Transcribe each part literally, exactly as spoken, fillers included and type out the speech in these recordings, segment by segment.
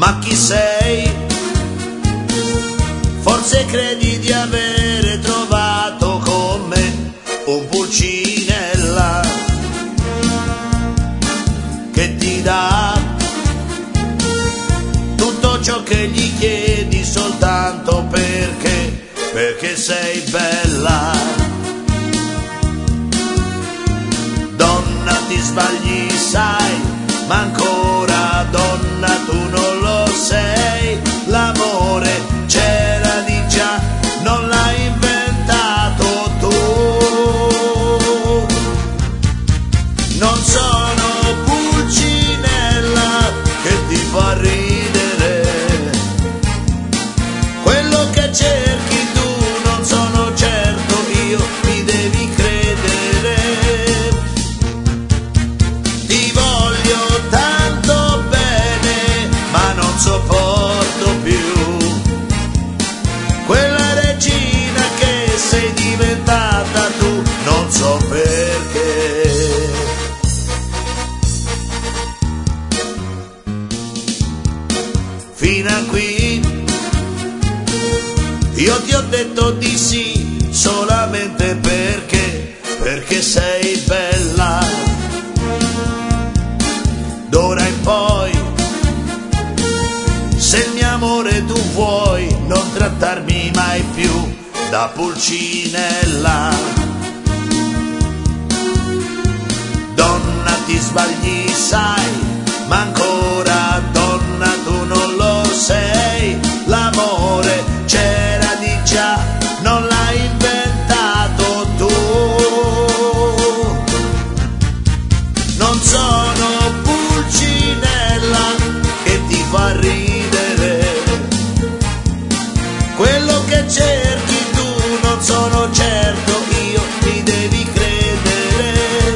Ma chi sei? Forse credi di avere trovato con me un pulcinella che ti dà tutto ciò che gli chiedi soltanto perché, perché sei bella. Donna, ti sbagli, sai, ma ancora donna tu non lo sei. L'amore c'era di già, non l'hai inventato tu. Non sono pulcinella che ti fa ridere, quello che cerchi tu non sono certo io, mi devi credere. Ti voglio tanto bene, ma non sopporto più quella regina che sei diventata tu, non so perché. Fino a qui io ti ho detto di sì solamente perché, perché sei bella. D'ora in poi, se il mio amore tu vuoi, non trattarmi mai più da pulcinella. Donna, ti sbagli, sai, ma ancora donna tu non lo sei. L'amore c'era di già, non l'hai inventato tu. Non sono pulcinella che ti fa ridere, quello che cerchi tu non sono certo io, mi devi credere.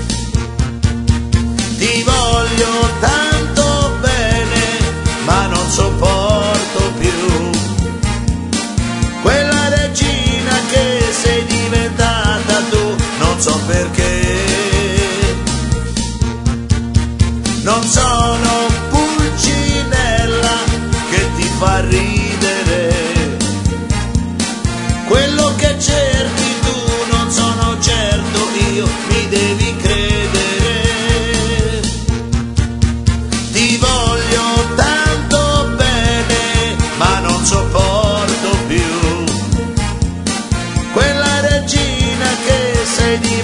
Ti voglio tanto bene, ma non sopporto più quella regina che sei diventata tu, non so perché. Non sono pulcinella che ti fa ridere, quello che cerchi tu non sono certo io, mi devi credere. Ti voglio tanto bene, ma non sopporto più quella regina che sei diventata